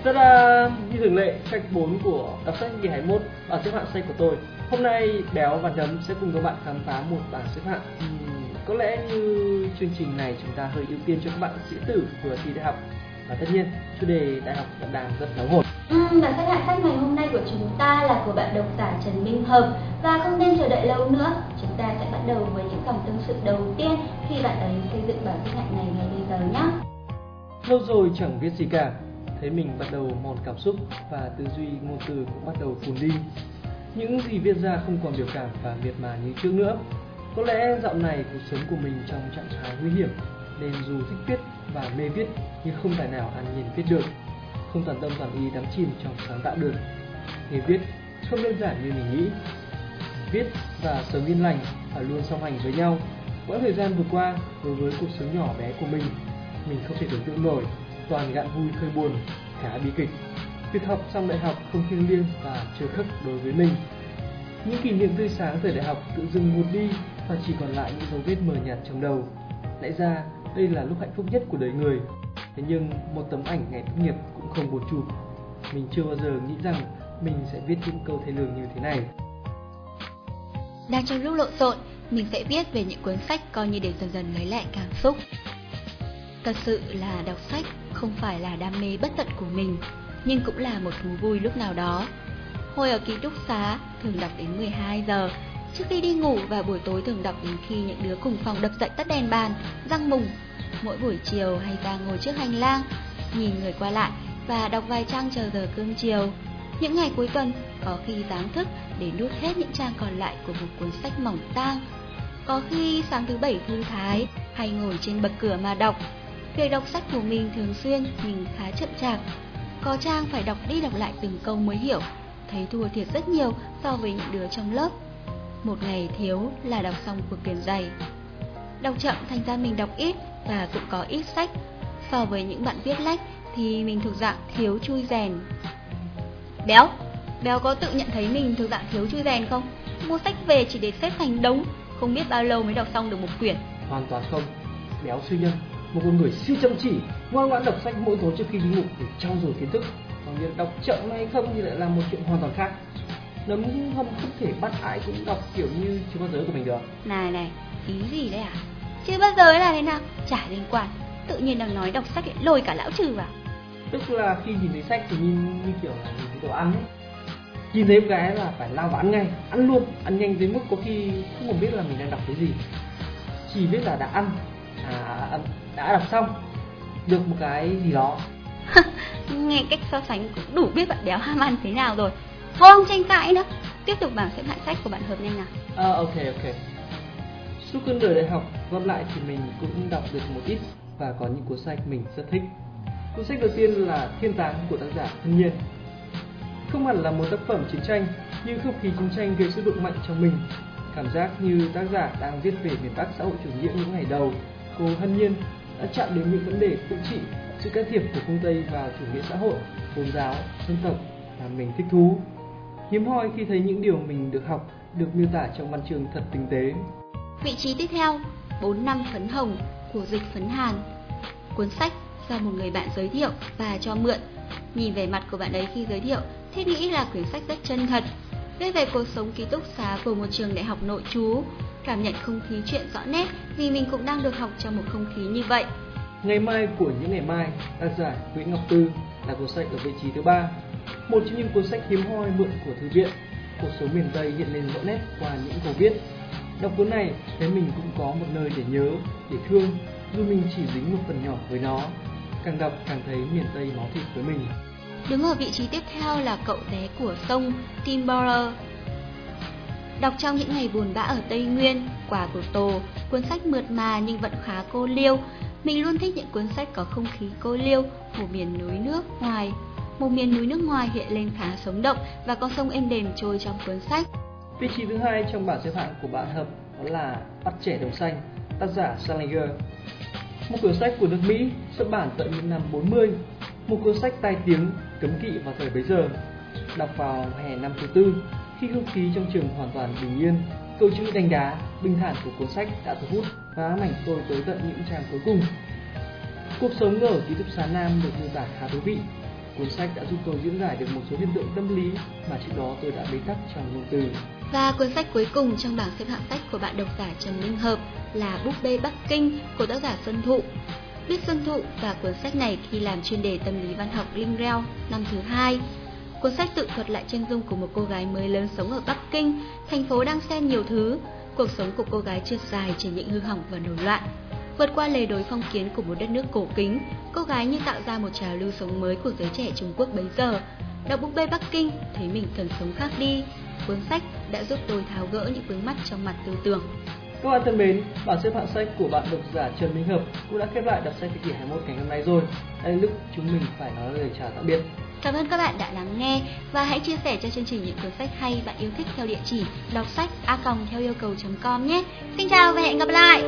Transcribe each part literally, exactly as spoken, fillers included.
Rất là như thường lệ, sách bốn của đọc sách kỳ hai mươi mốt, bảng xếp hạng sách của tôi. Hôm nay Béo và Nấm sẽ cùng các bạn khám phá một bảng xếp hạng. Uhm, có lẽ như chương trình này chúng ta hơi ưu tiên cho các bạn sĩ tử vừa thi đại học. Và tất nhiên, chủ đề đại học vẫn đang rất nóng hổi. Ừ, bảng xếp hạng sách ngày hôm nay của chúng ta là của bạn độc giả Trần Minh Hợp. Và không nên chờ đợi lâu nữa, chúng ta sẽ bắt đầu với những dòng tâm sự đầu tiên khi bạn ấy xây dựng bảng xếp hạng này ngay bây giờ nhé. Lâu rồi chẳng viết gì cả, thấy mình bắt đầu mòn cảm xúc và tư duy ngôn từ cũng bắt đầu phùn đi. Những gì viết ra không còn biểu cảm và miệt mài như trước nữa. Có lẽ dạo này cuộc sống của mình trong trạng thái nguy hiểm, nên dù thích viết và mê viết nhưng không tài nào an nhiên viết được, không toàn tâm toàn ý đắm chìm trong sáng tạo được. Nghề viết không đơn giản như mình nghĩ. Viết và sống yên lành phải luôn song hành với nhau. Quãng thời gian vừa qua, đối với cuộc sống nhỏ bé của mình, mình không thể tưởng tượng nổi, toàn gạn vui khơi buồn, khá bi kịch. Việc học xong đại học không thiêng liêng và chưa khắc đối với mình. Những kỷ niệm tươi sáng thời đại học tự dưng vụt đi và chỉ còn lại những dấu vết mờ nhạt trong đầu. Lẽ ra đây là lúc hạnh phúc nhất của đời người. Thế nhưng một tấm ảnh ngày tốt nghiệp cũng không buồn chụp. Mình chưa bao giờ nghĩ rằng mình sẽ viết những câu thê lương như thế này. Đang trong lúc lộn xộn, mình sẽ viết về những cuốn sách coi như để dần dần lấy lại cảm xúc. Thật sự là đọc sách không phải là đam mê bất tận của mình, nhưng cũng là một thú vui lúc nào đó. Hồi ở ký túc xá, thường đọc đến mười hai giờ, trước khi đi ngủ, và buổi tối thường đọc đến khi những đứa cùng phòng đập dậy tắt đèn bàn, răng mùng. Mỗi buổi chiều hay ra ngồi trước hành lang, nhìn người qua lại và đọc vài trang chờ giờ cơm chiều. Những ngày cuối tuần, có khi giáng thức để nuốt hết những trang còn lại của một cuốn sách mỏng tang. Có khi sáng thứ bảy thư thái, hay ngồi trên bậc cửa mà đọc. Việc đọc sách của mình thường xuyên nhưng khá chậm chạp. Có trang phải đọc đi đọc lại từng câu mới hiểu, thấy thua thiệt rất nhiều so với những đứa trong lớp. Một ngày thiếu là đọc xong cuộc tiền dày. Đọc chậm thành ra mình đọc ít và cũng có ít sách. So với những bạn viết lách thì mình thuộc dạng thiếu chui rèn. Béo, Béo có tự nhận thấy mình thuộc dạng thiếu chui rèn không? Mua sách về chỉ để xếp thành đống, không biết bao lâu mới đọc xong được một quyển. Hoàn toàn không. Béo siêu nhân, một con người siêu chăm chỉ, ngoan ngoãn đọc sách mỗi tối trước khi đi ngủ để trau dồi kiến thức. Còn việc đọc chậm hay không thì lại là một chuyện hoàn toàn khác. Nấm hâm không thể bắt ai cũng đọc kiểu như chưa bao giờ của mình được. Này này, ý gì đấy à? Chưa bao giờ là thế nào? Chả liên quan. Tự nhiên đang nói đọc sách lại lôi cả lão Trừ vào. Tức là khi nhìn thấy sách thì nhìn như kiểu là nhìn thấy đồ ăn ấy. Nhìn thấy một cái là phải lao vào ăn ngay, ăn luôn, ăn nhanh đến mức có khi không còn biết là mình đang đọc cái gì. Chỉ biết là đã ăn, à, đã đọc xong, được một cái gì đó. Nghe cách so sánh cũng đủ biết bạn Béo ham ăn thế nào rồi. Thôi không tranh cãi nữa, tiếp tục bảng xếp hạng sách của bạn Hợp nhanh nào. À, ok ok. Suốt cơn đời đại học, gom lại thì mình cũng đọc được một ít và có những cuốn sách mình rất thích. Cuốn sách đầu tiên là Thiên Táng của tác giả Thân Nhiên. Không hẳn là một tác phẩm chiến tranh, nhưng không khí chiến tranh gây xúc động mạnh trong mình. Cảm giác như tác giả đang viết về miền Bắc xã hội chủ nghĩa những ngày đầu. Cô Hân Nhiên đã chạm đến những vấn đề tự trị, sự can thiệp của phương Tây vào chủ nghĩa xã hội, tôn giáo, dân tộc và mình thích thú. Hiếm hoi khi thấy những điều mình được học được miêu tả trong văn chương thật tinh tế. Vị trí tiếp theo, bốn năm phấn hồng của Dịch Phấn Hàn. Cuốn sách do một người bạn giới thiệu và cho mượn. Nhìn về mặt của bạn ấy khi giới thiệu, thiết nghĩ là quyển sách rất chân thật, viết về cuộc sống ký túc xá của một trường đại học nội trú. Cảm nhận không khí chuyện rõ nét vì mình cũng đang được học trong một không khí như vậy. Ngày mai của những ngày mai, tác giả Nguyễn Ngọc Tư là cuốn sách ở vị trí thứ ba. Một trong những cuốn sách hiếm hoi mượn của thư viện. Cuộc sống miền Tây hiện lên rõ nét qua những câu viết. Đọc cuốn này thấy mình cũng có một nơi để nhớ, để thương, dù mình chỉ dính một phần nhỏ với nó. Càng đọc càng thấy miền Tây máu thịt với mình. Đứng ở vị trí tiếp theo là Cậu Té Của Sông, Tim Borer. Đọc trong những ngày buồn bã ở Tây Nguyên, Quà Của Tổ, cuốn sách mượt mà nhưng vẫn khá cô liêu. Mình luôn thích những cuốn sách có không khí cô liêu, một miền núi nước ngoài. Một miền núi nước ngoài hiện lên khá sống động và con sông êm đềm trôi trong cuốn sách. Vị trí thứ hai trong bảng xếp hạng của bạn Hợp đó là Bắt Trẻ Đồng Xanh, tác giả Salinger. Một cuốn sách của nước Mỹ xuất bản tận những năm bốn mươi. Một cuốn sách tai tiếng, cấm kỵ vào thời bấy giờ. Đọc vào hè năm thứ tư, khi không khí trong trường hoàn toàn bình yên, câu chữ đánh đá, bình thản của cuốn sách đã thu hút và ám ảnh tôi tới tận những trang cuối cùng. Cuộc sống ở ký túc xá Nam được miêu tả khá thú vị. cuốn sách đã giúp tôi diễn giải được một số hiện tượng tâm lý mà trước đó tôi đã bế tắc trong ngôn từ. Và cuốn sách cuối cùng trong bảng xếp hạng sách của bạn độc giả Trần Minh Hợp là Búp bê Bắc Kinh của tác giả Xuân Thụ. Biết Xuân Thụ và cuốn sách này khi làm chuyên đề tâm lý văn học Linh Reo năm thứ hai. Cuốn sách tự thuật lại chân dung của một cô gái mới lớn sống ở Bắc Kinh, thành phố đang xen nhiều thứ. Cuộc sống của cô gái trượt dài trên những hư hỏng và nổi loạn. Vượt qua lề đối phong kiến của một đất nước cổ kính, cô gái như tạo ra một trào lưu sống mới của giới trẻ Trung Quốc bấy giờ. Đọc Búp bê Bắc Kinh thấy mình cần sống khác đi. Cuốn sách đã giúp tôi tháo gỡ những vướng mắc trong mặt tư tưởng. Các bạn thân mến, bảng xếp hạng sách của bạn độc giả Trần Minh Hợp cũng đã khép lại đọc sách thế kỷ hai mươi mốt ngày hôm nay rồi. Đã đến lúc chúng mình phải nói lời chào tạm biệt. Cảm ơn các bạn đã lắng nghe và hãy chia sẻ cho chương trình những cuốn sách hay bạn yêu thích theo địa chỉ đọc sách a còng theo yêu cầu chấm com nhé. Xin chào và hẹn gặp lại.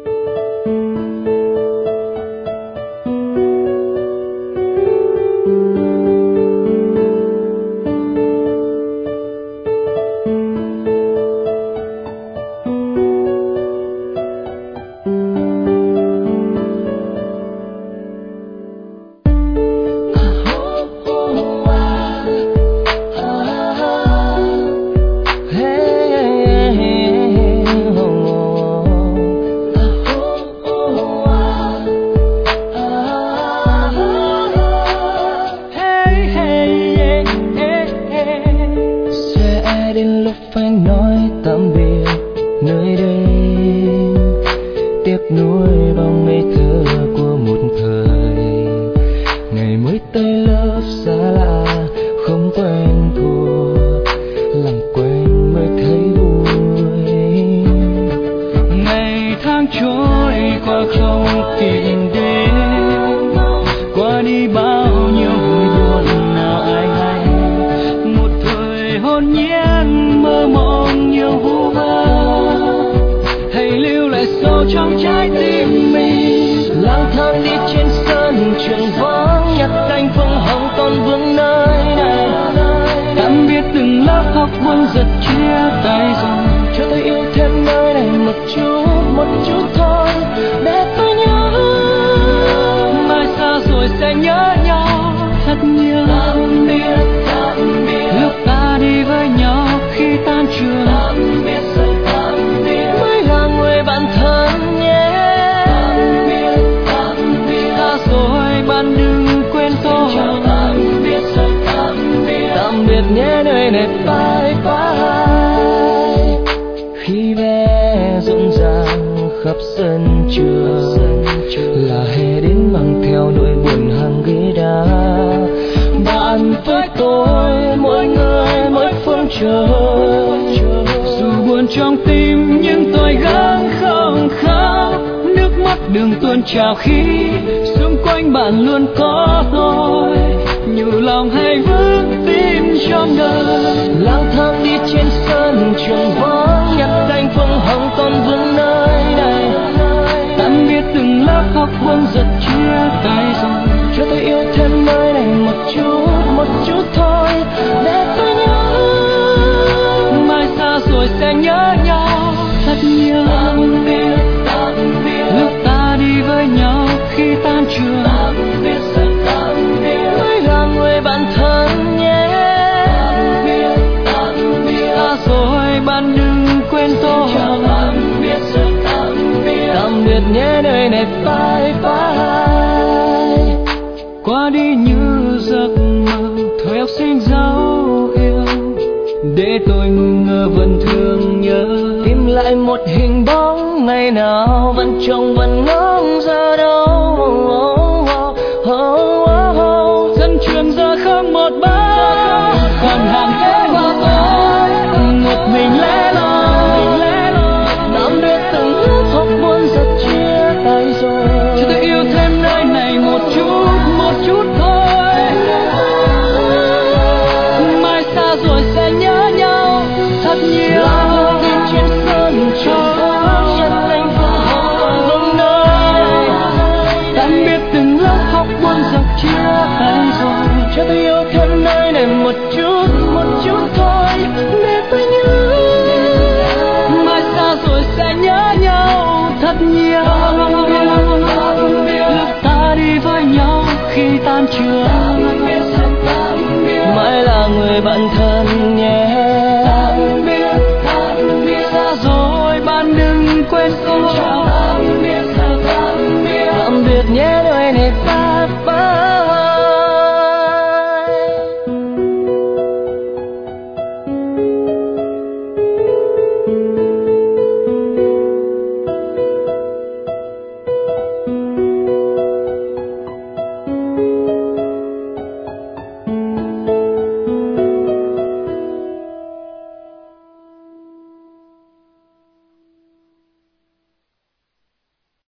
Trong trái tim mình lang thang đi trên sân trường vắng, nhặt cành phượng hồng còn vương nơi này. Tạm biệt từng lớp học buồn giật chia tay rồi, cho tôi yêu thêm nơi này một chút, một chút thôi để tôi nhớ. Mai xa rồi sẽ nhớ nhau thật nhiều. Tạm biệt, tạm biệt lúc ta đi với nhau khi tan trường. Tạm biệt rồi tạm biệt mới là người bạn thân. Nhé nơi này bye bye. Khi bé rộn ràng khắp sân trường, là hè đến mang theo nỗi buồn hàng ghế đá. Bạn với tôi mỗi người mỗi phương trời, dù buồn trong tim nhưng tôi gắng không khóc. Nước mắt đường tuôn trào khi xung quanh bạn luôn có tôi, nhủ lòng hay vững tin trong đời. Lang thang đi trên sân trường vắng, nhặt cành phượng hồng còn vương nơi này. Tạm biệt từng lớp học buồn giật chia tay rồi, cho tôi yêu thêm nơi này một chút, một chút thôi để tôi nhớ. Mai xa rồi sẽ nhớ nhau thật nhiều. Tạm biệt, tạm biệt lúc ta đi với nhau khi tan trường. Tạm biệt rồi tạm biệt mới là người bạn thân nhé. Tạm biệt, tạm biệt ta rồi bạn đừng quên tôi. Tạm biệt rồi tạm biệt, tạm biệt nhé nơi này bye bye. Qua đi như giấc mơ thời học sinh dấu yêu, để tôi ngu ngơ vẫn thương nhớ. Tìm lại một hình bóng ngày nào vẫn trông vẫn ngóng giờ đâu. Sân trường giờ không một bóng, còn hàng ghế hoa tôi một mình lẻ loi. Tạm biệt từng lớp học buồn giật chia tay rồi, cho tôi yêu thêm nơi này một chút, một chút thôi. Mai xa rồi sẽ nhớ nhau thật nhiều. Đi trên sân trường nhặt cành phượng hồng còn vương nơi. Tạm biệt từng lớp học buồn giật chia tay rồi, cho tôi yêu thêm nơi này một chút, một chút thôi để tôi nhớ. Mai xa rồi sẽ nhớ nhau thật nhiều. Lúc ta đi với nhau khi tan trường. rồi bạn thân nhé. Tạm biệt, tạm biệt, xa rồi bạn đừng quên tôi. Chào tạm biệt, chào tạm biệt, tạm biệt nhé.